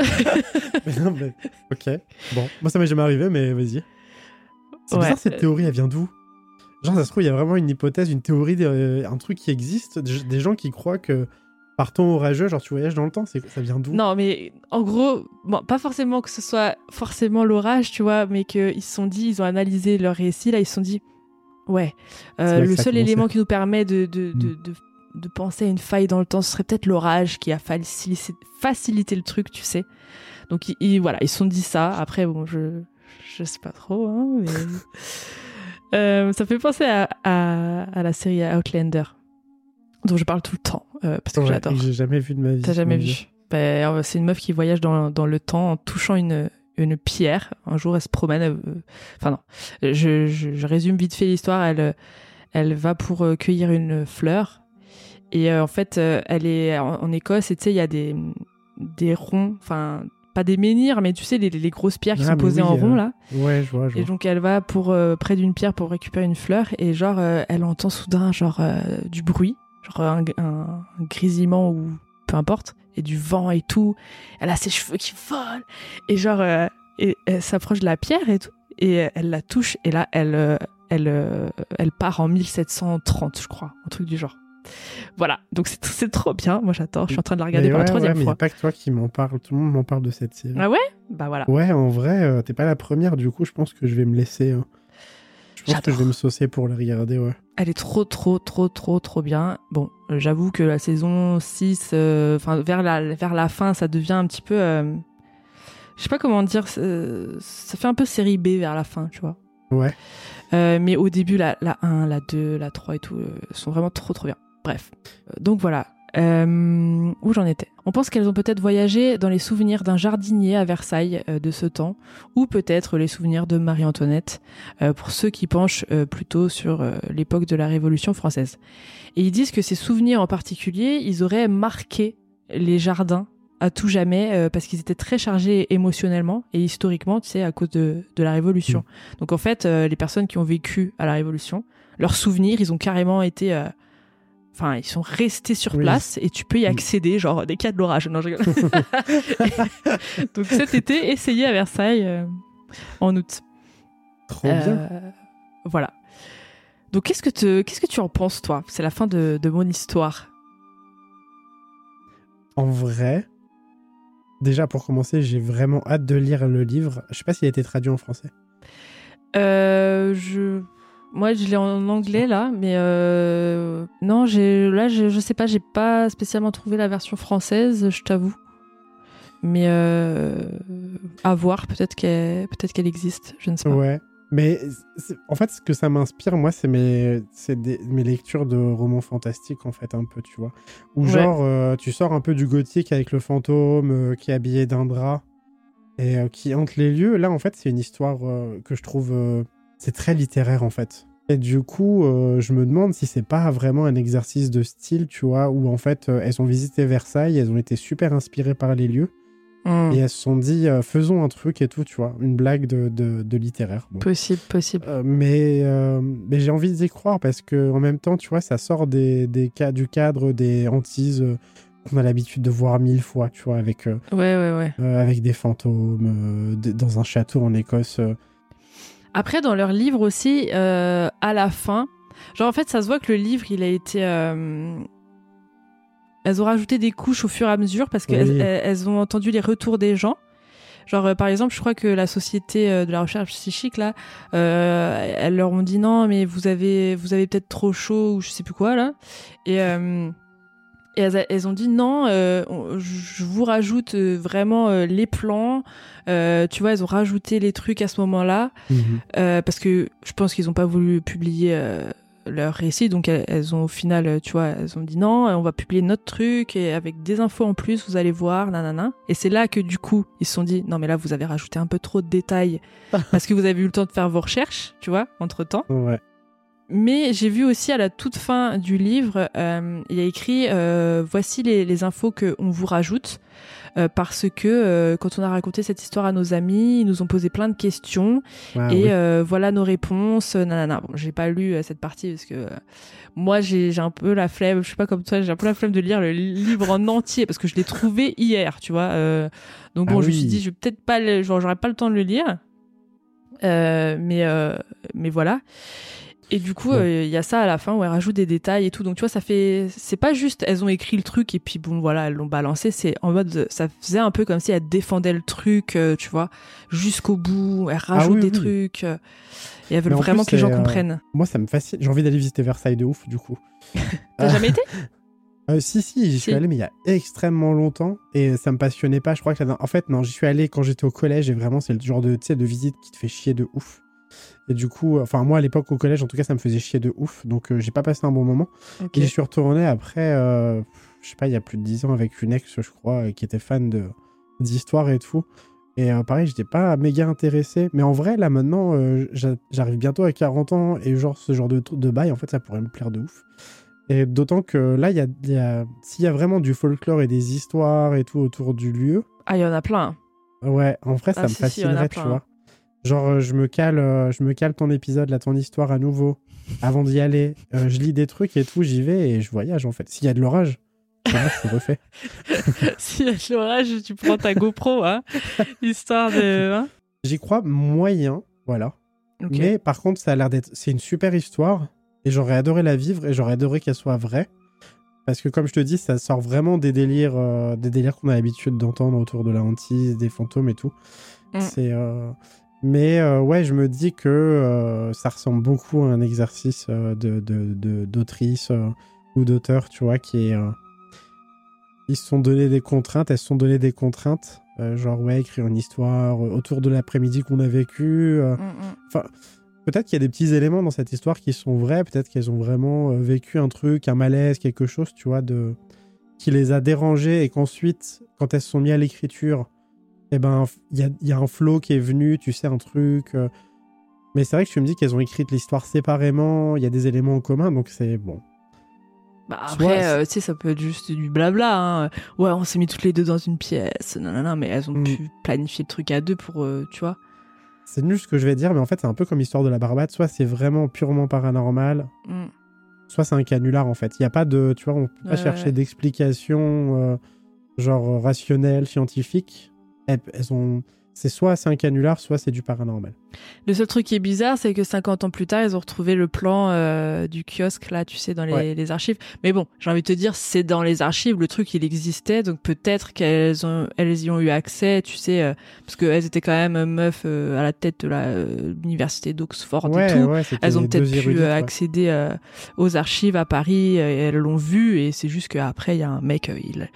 mais, ok, bon. Moi, ça m'est jamais arrivé, mais vas-y. C'est bizarre, cette théorie, elle vient d'où ? Genre, ça se trouve, il y a vraiment une hypothèse, une théorie, un truc qui existe, des gens qui croient que... Par temps orageux, genre tu voyages dans le temps, ça vient d'où ? Non, mais en gros, bon, pas forcément que ce soit forcément l'orage, tu vois, mais qu'ils se sont dit, ils ont analysé leur récit, là, ils se sont dit, ouais, le seul élément qui nous permet de penser à une faille dans le temps, ce serait peut-être l'orage qui a facilité le truc, tu sais. Donc, voilà, ils se sont dit ça. Après, bon, je sais pas trop, hein, mais... ça fait penser à la série Outlander, dont je parle tout le temps, parce que j'adore. J'ai jamais vu de ma vie. T'as jamais vu ? C'est une meuf qui voyage dans le temps en touchant une pierre. Un jour, elle se promène... Enfin non, je résume vite fait l'histoire. Elle va pour cueillir une fleur. Et en fait, elle est en Écosse. Et tu sais, il y a des ronds... Enfin, pas des menhirs, mais tu sais, les grosses pierres qui sont posées en rond, là. Ouais, je vois. Et donc, elle va près d'une pierre pour récupérer une fleur. Et genre, elle entend soudain du bruit. Genre un grésillement ou peu importe, et du vent et tout. Elle a ses cheveux qui volent. Et genre, elle s'approche de la pierre et tout. Et elle la touche. Et là, elle part en 1730, je crois. Un truc du genre. Voilà. Donc, c'est trop bien. Moi, j'adore. Je suis en train de la regarder pour la troisième fois. Mais il n'y a pas que toi qui m'en parle. Tout le monde m'en parle de cette série. Ah ouais ? Bah voilà. Ouais, en vrai, t'es pas la première. Du coup, je pense que je vais me laisser... Je pense que je vais me saucer pour la regarder, ouais. Elle est trop bien. Bon, j'avoue que la saison 6, vers la fin, ça devient un petit peu... je sais pas comment dire, ça fait un peu série B vers la fin, tu vois. Ouais. Mais au début, la 1, la 2, la 3 et tout, sont vraiment trop bien. Bref. Donc voilà. Où j'en étais ? On pense qu'elles ont peut-être voyagé dans les souvenirs d'un jardinier à Versailles de ce temps, ou peut-être les souvenirs de Marie-Antoinette, pour ceux qui penchent plutôt sur l'époque de la Révolution française. Et ils disent que ces souvenirs en particulier, ils auraient marqué les jardins à tout jamais, parce qu'ils étaient très chargés émotionnellement et historiquement, tu sais, à cause de la Révolution. Donc en fait, les personnes qui ont vécu à la Révolution, leurs souvenirs, ils ont carrément été... Enfin, ils sont restés sur place et tu peux y accéder, genre, dès qu'il y a de l'orage. Non, je rigole. Donc cet été, essayez à Versailles en août. Trop bien. Voilà. Donc qu'est-ce que tu en penses, toi ? C'est la fin de mon histoire. En vrai, déjà pour commencer, j'ai vraiment hâte de lire le livre. Je sais pas s'il a été traduit en français. Moi, je l'ai en anglais, là, mais non, je sais pas, j'ai pas spécialement trouvé la version française, je t'avoue. Mais à voir, peut-être qu'elle existe, je ne sais pas. Ouais, mais en fait, ce que ça m'inspire, moi, c'est mes lectures de romans fantastiques, en fait, un peu, tu vois. Où genre, tu sors un peu du gothique avec le fantôme qui est habillé d'un drap et qui hante les lieux. Là, en fait, c'est une histoire que je trouve... c'est très littéraire, en fait. Et du coup, je me demande si c'est pas vraiment un exercice de style, tu vois, où en fait, elles ont visité Versailles, elles ont été super inspirées par les lieux, et elles se sont dit, faisons un truc et tout, tu vois, une blague de littéraire. Bon. Possible. Mais j'ai envie d'y croire, parce que en même temps, tu vois, ça sort du cadre des hantises qu'on a l'habitude de voir 1000 fois, tu vois, avec, avec des fantômes, dans un château en Écosse. Après, dans leur livre aussi, à la fin, genre en fait, ça se voit que le livre, il a été... Elles ont rajouté des couches au fur et à mesure parce qu'elles elles ont entendu les retours des gens. Genre, par exemple, je crois que la société de la recherche psychique, là, elles leur ont dit non, mais vous avez peut-être trop chaud ou je sais plus quoi, là. Et elles ont dit non, je vous rajoute vraiment les plans. Tu vois, elles ont rajouté les trucs à ce moment-là. Parce que je pense qu'ils n'ont pas voulu publier leur récit. Donc elles ont au final, tu vois, elles ont dit non, on va publier notre truc et avec des infos en plus, vous allez voir, nanana. Et c'est là que du coup, ils se sont dit non mais là, vous avez rajouté un peu trop de détails parce que vous avez eu le temps de faire vos recherches, tu vois, entre-temps. Ouais. Mais j'ai vu aussi à la toute fin du livre, il y a écrit voici les infos qu'on vous rajoute parce que quand on a raconté cette histoire à nos amis, ils nous ont posé plein de questions voilà nos réponses. Nanana. Bon, j'ai pas lu cette partie parce que moi j'ai un peu la flemme. Je suis pas comme toi, j'ai un peu la flemme de lire le livre en entier parce que je l'ai trouvé hier, tu vois. Donc bon, je me suis dit je vais peut-être pas, j'aurais pas le temps de le lire, mais voilà. Et du coup, y a ça à la fin où elles rajoutent des détails et tout. Donc, tu vois, c'est pas juste, elles ont écrit le truc et puis bon, voilà, elles l'ont balancé. C'est en mode, ça faisait un peu comme si elles défendaient le truc, tu vois, jusqu'au bout. Elles rajoutent des trucs. Et elles veulent vraiment que les gens comprennent. Moi, ça me fascine. J'ai envie d'aller visiter Versailles de ouf, du coup. T'as jamais été? Si, j'y suis allé, mais il y a extrêmement longtemps. Et ça me passionnait pas. Je crois que en fait, non, j'y suis allé quand j'étais au collège et vraiment, c'est le genre de visite qui te fait chier de ouf. Et du coup, enfin moi à l'époque au collège en tout cas ça me faisait chier de ouf, donc j'ai pas passé un bon moment. Et je suis retourné après, je sais pas, il y a plus de 10 ans avec une ex je crois, qui était fan d'histoire et tout. Et pareil, j'étais pas méga intéressé. Mais en vrai là maintenant, j'arrive bientôt à 40 ans et genre ce genre de bail en fait ça pourrait me plaire de ouf. Et d'autant que là, s'il y a vraiment du folklore et des histoires et tout autour du lieu... Ah, il y en a plein. Ouais, en vrai ça me fascinerait, tu vois. Genre, je me cale ton épisode, là, ton histoire à nouveau, avant d'y aller. Je lis des trucs et tout, j'y vais et je voyage, en fait. S'il y a de l'orage, c'est refait. S'il y a de l'orage, tu prends ta GoPro, hein, histoire de... Hein. J'y crois moyen, voilà. Okay. Mais par contre, ça a l'air d'être... C'est une super histoire et j'aurais adoré la vivre et j'aurais adoré qu'elle soit vraie. Parce que, comme je te dis, ça sort vraiment des délires qu'on a l'habitude d'entendre autour de la hantise, des fantômes et tout. C'est... Mais ouais, je me dis que ça ressemble beaucoup à un exercice d'autrice ou d'auteur, tu vois, ils se sont donné des contraintes, elles se sont donné des contraintes, genre ouais, écrire une histoire autour de l'après-midi qu'on a vécu. Enfin, peut-être qu'il y a des petits éléments dans cette histoire qui sont vrais, peut-être qu'elles ont vraiment vécu un truc, un malaise, quelque chose, tu vois, qui les a dérangées et qu'ensuite, quand elles se sont mises à l'écriture, eh ben, il y a un flow qui est venu, tu sais, un truc. Mais c'est vrai que je me dis qu'elles ont écrit l'histoire séparément, il y a des éléments en commun, donc c'est bon. Bah après, tu sais, ça peut être juste du blabla. Hein. Ouais, on s'est mis toutes les deux dans une pièce, non, mais elles ont pu planifier le truc à deux pour, tu vois. C'est nul ce que je vais dire, mais en fait, c'est un peu comme l'histoire de la Barbade. Soit c'est vraiment purement paranormal, soit c'est un canular, en fait. Il n'y a pas de, tu vois, on peut pas chercher d'explication genre rationnelle, scientifique. C'est soit c'est un canular, soit c'est du paranormal. Le seul truc qui est bizarre, c'est que 50 ans plus tard, ils ont retrouvé le plan du kiosque, là, tu sais, dans les archives. Mais bon, j'ai envie de te dire, c'est dans les archives, le truc, il existait, donc peut-être qu'elles y ont eu accès, tu sais, parce qu'elles étaient quand même meufs à la tête de l'université d'Oxford et tout. Elles ont peut-être pu accéder aux archives à Paris, et elles l'ont vu, et c'est juste qu'après, il y a un mec,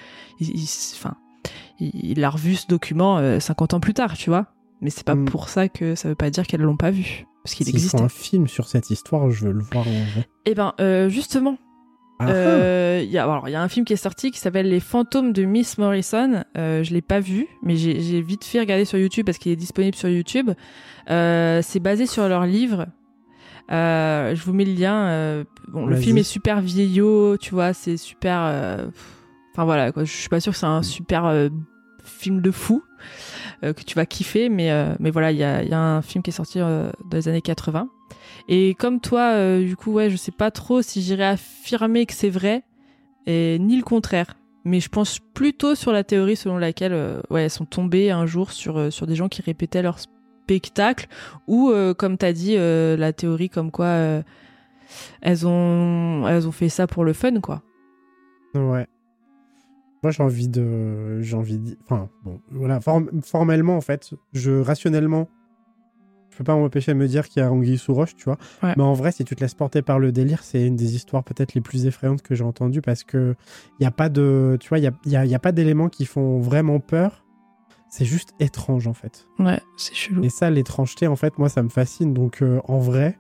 il a revu ce document 50 ans plus tard, tu vois. Mais c'est pas pour ça que ça veut pas dire qu'elles l'ont pas vu. Parce qu'il existait. S'ils font un film sur cette histoire, je veux le voir en vrai. Eh ben, justement. Il y a un film qui est sorti qui s'appelle Les fantômes de Miss Morrison. Je l'ai pas vu, mais j'ai vite fait regarder sur YouTube parce qu'il est disponible sur YouTube. C'est basé sur leur livre. Je vous mets le lien. Bon, le Vas-y. film est super vieillot, tu vois, c'est super. Enfin voilà, quoi. Je suis pas sûre que c'est un super film de fou que tu vas kiffer, mais voilà, il y a un film qui est sorti dans les années 80. Et comme toi, du coup, ouais, je sais pas trop si j'irais affirmer que c'est vrai, et ni le contraire. Mais je pense plutôt sur la théorie selon laquelle elles sont tombées un jour sur des gens qui répétaient leur spectacle, ou comme t'as dit, la théorie comme quoi elles ont fait ça pour le fun, quoi. Ouais. Moi, j'ai envie enfin, bon, voilà. Formellement, en fait, rationnellement, je peux pas m'empêcher de me dire qu'il y a anguille sous roche, tu vois. Ouais. Mais en vrai, si tu te laisses porter par le délire, c'est une des histoires peut-être les plus effrayantes que j'ai entendues parce que il y a pas de, tu vois, il y a pas d'éléments qui font vraiment peur. C'est juste étrange, en fait. Ouais, c'est chelou. Et ça, l'étrangeté, en fait, moi, ça me fascine. Donc, en vrai,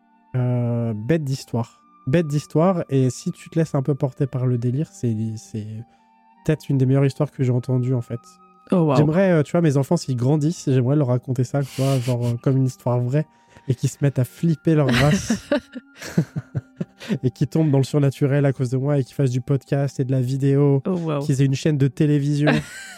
bête d'histoire. Bête d'histoire. Et si tu te laisses un peu porter par le délire, c'est peut-être une des meilleures histoires que j'ai entendues, en fait. Oh wow. J'aimerais, tu vois, mes enfants, s'ils grandissent, j'aimerais leur raconter ça, tu vois, genre comme une histoire vraie, et qu'ils se mettent à flipper leur race, et qu'ils tombent dans le surnaturel à cause de moi, et qu'ils fassent du podcast et de la vidéo, Oh wow. qu'ils aient une chaîne de télévision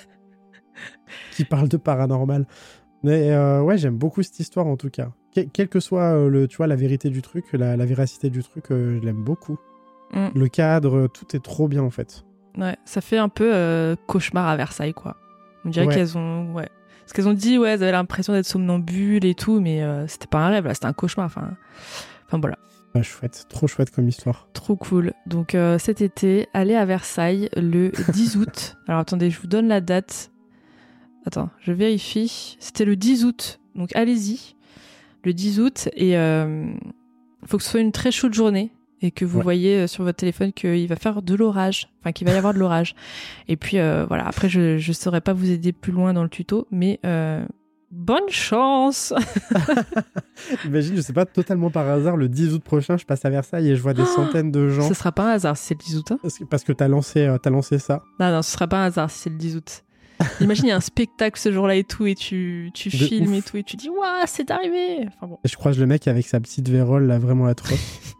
qui parle de paranormal. Mais ouais, j'aime beaucoup cette histoire, en tout cas. Quel que soit, tu vois, la vérité du truc, la véracité du truc, je l'aime beaucoup. Le cadre, tout est trop bien, en fait. Ouais, ça fait un peu cauchemar à Versailles, quoi. On dirait qu'elles ont... Ouais. Parce qu'elles ont dit, ouais, elles avaient l'impression d'être somnambules et tout, mais c'était pas un rêve, là, c'était un cauchemar. Enfin voilà. Ouais, chouette, trop chouette comme histoire. Trop cool. Donc cet été, allez à Versailles le 10 août. Alors attendez, je vous donne la date. Attends, je vérifie. C'était le 10 août, donc allez-y. Le 10 août, et faut que ce soit une très chaude journée, et que vous voyez sur votre téléphone qu'il va faire de l'orage, enfin qu'il va y avoir de l'orage. Et puis voilà, après je saurais pas vous aider plus loin dans le tuto, mais bonne chance. Imagine, je sais pas, totalement par hasard, le 10 août prochain, je passe à Versailles et je vois des centaines de gens. Ce sera pas un hasard si c'est le 10 août. Hein, parce que t'as lancé ça. non, ce sera pas un hasard si c'est le 10 août. Imagine, il y a un spectacle ce jour-là et tout, et tu filmes et tout, et tu dis, waouh, c'est arrivé. Enfin bon. Et je croise le mec avec sa petite vérole, là, vraiment atroce.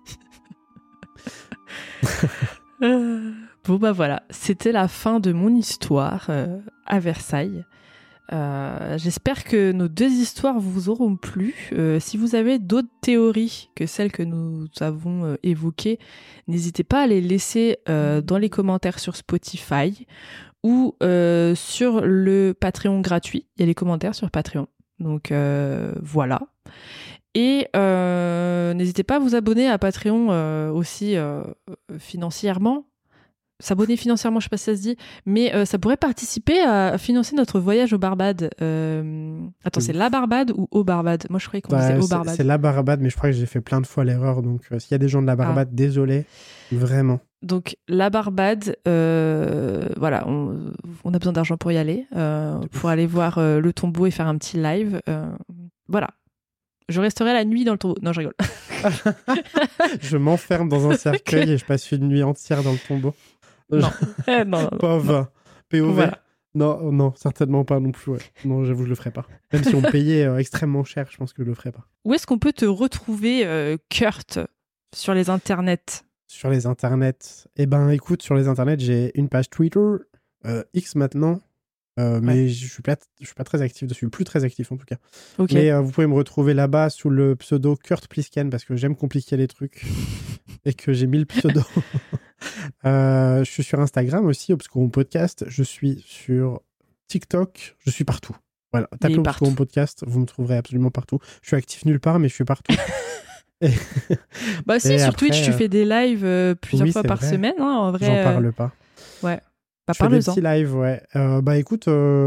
Bon bah voilà, c'était la fin de mon histoire à Versailles. J'espère que nos deux histoires vous auront plu. Si vous avez d'autres théories que celles que nous avons évoquées, n'hésitez pas à les laisser dans les commentaires sur Spotify ou sur le Patreon gratuit. Il y a les commentaires sur Patreon. Donc voilà. Et n'hésitez pas à vous abonner à Patreon aussi financièrement. S'abonner financièrement, je sais pas si ça se dit, mais ça pourrait participer à financer notre voyage aux Barbades. Attends, c'est la Barbade ou aux Barbades? Moi, je croyais qu'on disait aux Barbades. C'est la Barbade, mais je crois que j'ai fait plein de fois l'erreur. Donc, s'il y a des gens de la Barbade, désolé, vraiment. Donc, la Barbade, voilà, on a besoin d'argent pour y aller, pour aller voir le tombeau et faire un petit live. Voilà. Je resterai la nuit dans le tombeau. Non, je rigole. Je m'enferme dans un cercueil et je passe une nuit entière dans le tombeau. Non. Non. Pauvre. POV. Voilà. Non, certainement pas non plus. Ouais. Non, j'avoue, je le ferai pas. Même si on me payait extrêmement cher, je pense que je le ferai pas. Où est-ce qu'on peut te retrouver, Kurt, sur les internets? Sur les internets. Eh ben, écoute, sur les internets, j'ai une page Twitter, X maintenant. Mais je suis pas très actif dessus, plus très actif en tout cas. Okay. Mais vous pouvez me retrouver là-bas sous le pseudo Kurt Plisken parce que j'aime compliquer les trucs et que j'ai mis le pseudo. Je suis sur Instagram aussi, Obscuron Podcast. Je suis sur TikTok. Je suis partout. Voilà, tapez Obscuron Podcast, vous me trouverez absolument partout. Je suis actif nulle part, mais je suis partout. Bah si, sur après, Twitch, tu fais des lives plusieurs fois par semaine. Hein, en vrai, j'en parle pas. Ouais. Je fais des petits lives, ouais. Bah écoute,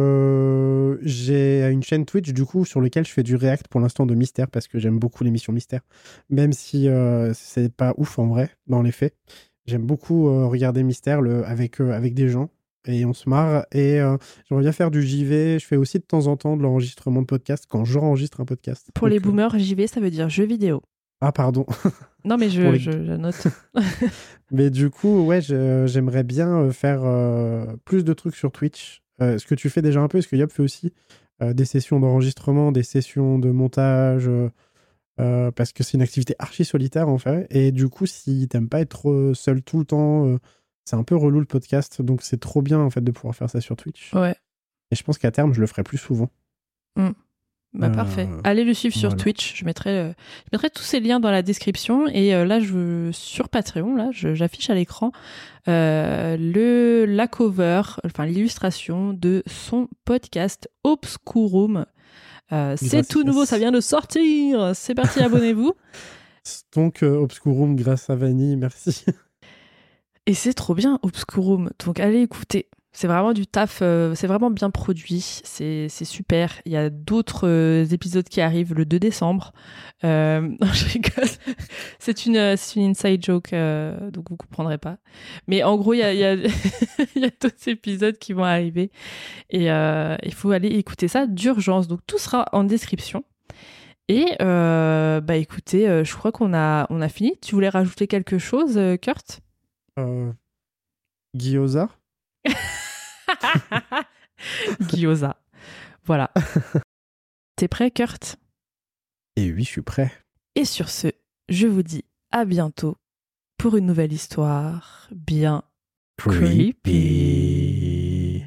j'ai une chaîne Twitch du coup sur laquelle je fais du react pour l'instant de mystère parce que j'aime beaucoup l'émission mystère, même si c'est pas ouf en vrai dans les faits. J'aime beaucoup regarder mystère avec des gens et on se marre et j'aimerais bien faire du JV. Je fais aussi de temps en temps de l'enregistrement de podcast quand j'enregistre un podcast. Pour les boomers, JV ça veut dire jeux vidéo. Ah pardon. Non mais je note. Mais du coup, ouais, j'aimerais bien faire plus de trucs sur Twitch. Ce que tu fais déjà un peu, ce que Yop fait aussi. Des sessions d'enregistrement, des sessions de montage, parce que c'est une activité archi solitaire en fait. Et du coup, si t'aimes pas être seul tout le temps, c'est un peu relou le podcast. Donc c'est trop bien en fait de pouvoir faire ça sur Twitch. Ouais. Et je pense qu'à terme, je le ferai plus souvent. Bah parfait. Allez le suivre sur Twitch. Je mettrai tous ces liens dans la description. Et là, sur Patreon, là, j'affiche à l'écran la cover, enfin l'illustration de son podcast Obscurum. C'est tout nouveau, ça vient de sortir. C'est parti, abonnez-vous. Donc Obscurum grâce à Vanille, merci. Et c'est trop bien, Obscurum. Donc allez écouter. C'est vraiment du taf, c'est vraiment bien produit, c'est super. Il y a d'autres épisodes qui arrivent le 2 décembre. Non, je rigole. C'est une inside joke, donc vous comprendrez pas. Mais en gros, il y a d'autres épisodes qui vont arriver. Et il faut aller écouter ça d'urgence. Donc tout sera en description. Et écoutez, je crois qu'on a fini. Tu voulais rajouter quelque chose, Kurt ? Gyoza. Gyoza. Voilà. T'es prêt, Kurt ? Et oui, je suis prêt. Et sur ce, je vous dis à bientôt pour une nouvelle histoire bien creepy.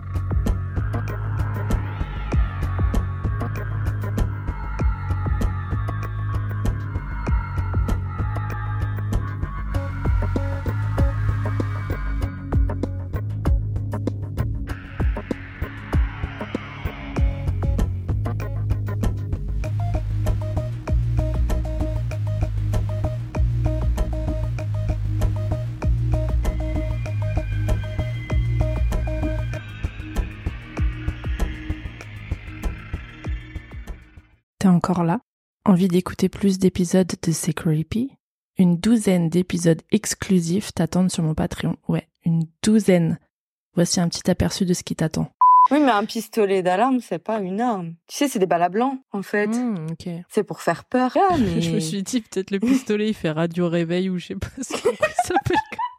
T'es encore là ? Envie d'écouter plus d'épisodes de C'est Creepy ? Une 12aine d'épisodes exclusifs t'attendent sur mon Patreon. Ouais, une 12aine. Voici un petit aperçu de ce qui t'attend. Oui, mais un pistolet d'alarme, c'est pas une arme. Tu sais, c'est des balles à blanc, en fait. Ok. C'est pour faire peur. Ah, mais... Je me suis dit, peut-être le pistolet, il fait radio réveil ou je sais pas ce qu'il s'appelle.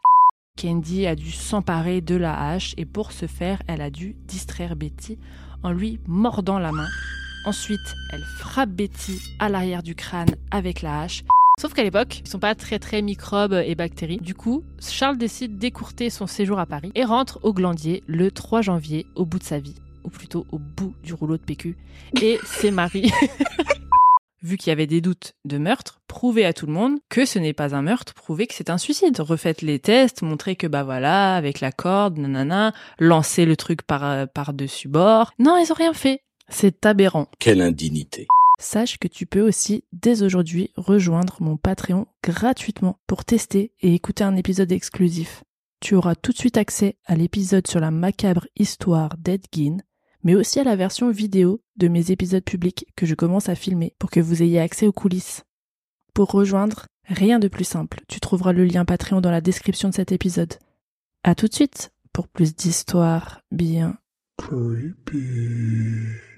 Candy a dû s'emparer de la hache et pour ce faire, elle a dû distraire Betty en lui mordant la main. Ensuite, elle frappe Betty à l'arrière du crâne avec la hache. Sauf qu'à l'époque, ils sont pas très microbes et bactéries. Du coup, Charles décide d'écourter son séjour à Paris et rentre au Glandier le 3 janvier au bout de sa vie. Ou plutôt au bout du rouleau de PQ. Et c'est Marie... Vu qu'il y avait des doutes de meurtre, prouvez à tout le monde que ce n'est pas un meurtre, prouvez que c'est un suicide. Refaites les tests, montrez que voilà, avec la corde, nanana, lancez le truc par-dessus bord. Non, ils ont rien fait. C'est aberrant. Quelle indignité. Sache que tu peux aussi, dès aujourd'hui, rejoindre mon Patreon gratuitement pour tester et écouter un épisode exclusif. Tu auras tout de suite accès à l'épisode sur la macabre histoire d'Ed Gein, mais aussi à la version vidéo de mes épisodes publics que je commence à filmer pour que vous ayez accès aux coulisses. Pour rejoindre, rien de plus simple. Tu trouveras le lien Patreon dans la description de cet épisode. À tout de suite pour plus d'histoires bien creepy.